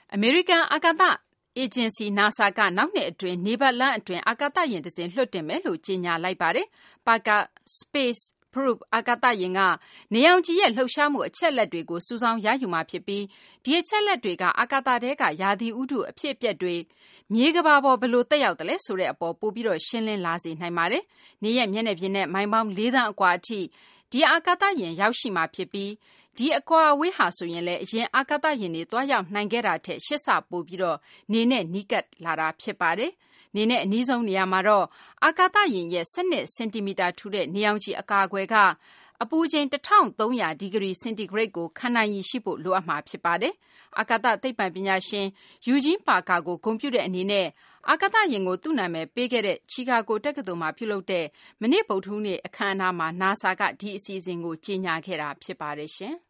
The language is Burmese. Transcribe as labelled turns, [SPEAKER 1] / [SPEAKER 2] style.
[SPEAKER 1] အမေရိကန်အာကာသအေဂျင်စီ NASA ကနောက်နှစ်အတွင်းနေပတ်လမ်းအတွင်းအာကာသယာဉ်တစင်းလွှတ်တင်မယ်လို့ကြေညာလိုက်ပါတယ်။ Parker Space Probe အာကာသယာဉ်ကနေရောင်ခြည်ရဲ့လှုပ်ရှားမှုအချက်အလက်တွေကိုစုဆောင်းရယူမှာဖြစ်ပြီးဒီအချက်အလက်တွေကအာကာသထဲကရာသီဥတုအဖြစ်အပျက်တွေမြေကမ္ဘာပေါ်ဘယ်လိုသက်ရောက်သလဲဆိုတဲ့အပေါ်ပိုပြီးရှင်းလင်းလာစေနိုင်ပါတယ်။နေရဲ့မျက်နှာပြင်နဲ့မိုင်ပေါင်း4 သန်းအကွာအထိဒီအာကာသယာဉ်ရောက်ရှိမှာဖြစ်ပြီးဒီအကွာအဝေးဟာဆိုရင်လည်းအရင်အာကာသယာဉ်တွေသွားရောက်နိုင်ခဲ့တာထက်8 ဆပိုပြီးနေနဲ့နီးကပ်လာတာဖြစ်ပါတယ်။နေနဲ့အနီးဆုံးနေရာမှာတော့အာကာသယာဉ်ရဲ့12 စင်တီမီတာထူတဲ့နေရောင်ခြည်အကာအကွယ်ကအပူချိန်1300 ဒီဂရီစင်တီဂရိတ်ကိုခံနိုင်ရည်ရှိဖို့လိုအပ်မှာဖြစ်ပါတယ်။အာကာသသိပ္ပံပညာရှင် Eugene Parker ကိုဂုဏ်ပြုတဲ့အနေနဲ့အာကာသယာဉ်ကိုသူ့နာမည်ပေးခဲ့တဲ့ချီကာဂိုတက္ကသိုလ်မှာပြုလုပ်တဲ့မနေ့ဗုဒ္ဓဟူးနေ့အခမ်းအနားမှာ NASA ကဒီအစီအစဉ်ကိုကြေညာခဲ့တာဖြစ်ပါတယ်ရှင်။